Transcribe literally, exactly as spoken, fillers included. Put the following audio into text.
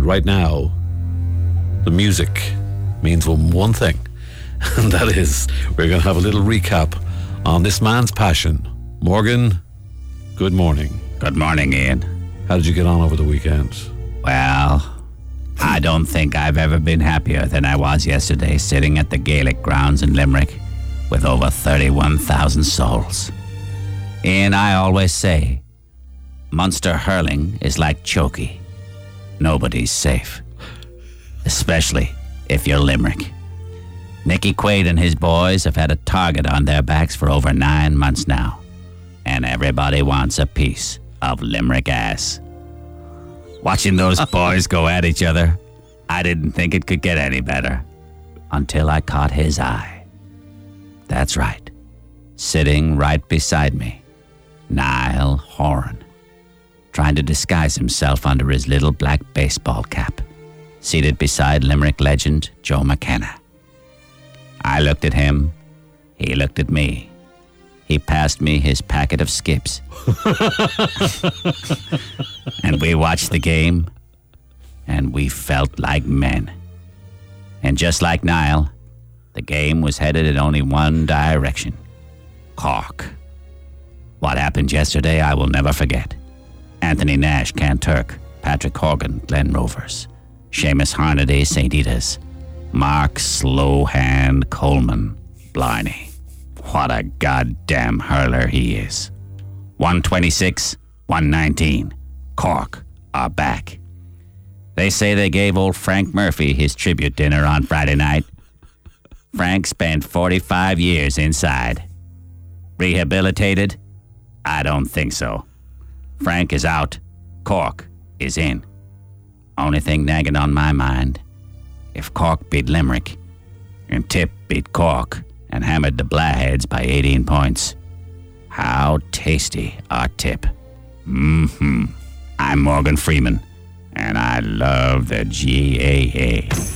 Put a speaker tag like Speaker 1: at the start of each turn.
Speaker 1: right now, the music means one thing, and that is we're going to have a little recap on this man's passion. Morgan, good morning.
Speaker 2: Good morning, Ian.
Speaker 1: How did you get on over the weekend?
Speaker 2: Well, I don't think I've ever been happier than I was yesterday, sitting at the Gaelic grounds in Limerick with over thirty-one thousand souls. Ian, I always say, Munster hurling is like chokey. Nobody's safe. Especially if you're Limerick. Nicky Quaid and his boys have had a target on their backs for over nine months now. And everybody wants a piece of Limerick ass. Watching those boys go at each other, I didn't think it could get any better. Until I caught his eye. That's right. Sitting right beside me. Niall Horan. Trying to disguise himself under his little black baseball cap. Seated beside Limerick legend Joe McKenna. I looked at him. He looked at me. He passed me his packet of skips. And we watched the game, and we felt like men. And just like Niall, the game was headed in only one direction. Cork. What happened yesterday, I will never forget. Anthony Nash, Kanturk, Patrick Horgan, Glen Rovers, Seamus Harnedy, Saint Ida's, Mark Slowhand Coleman, Blarney. What a goddamn hurler he is. one twenty-six, one nineteen. Cork are back. They say they gave old Frank Murphy his tribute dinner on Friday night. Frank spent forty-five years inside. Rehabilitated? I don't think so. Frank is out. Cork is in. Only thing nagging on my mind, if Cork beat Limerick, and Tip beat Cork, and hammered the Blackheads by eighteen points, how tasty are Tip. Mm-hmm. I'm Morgan Freeman, and I love the G A A.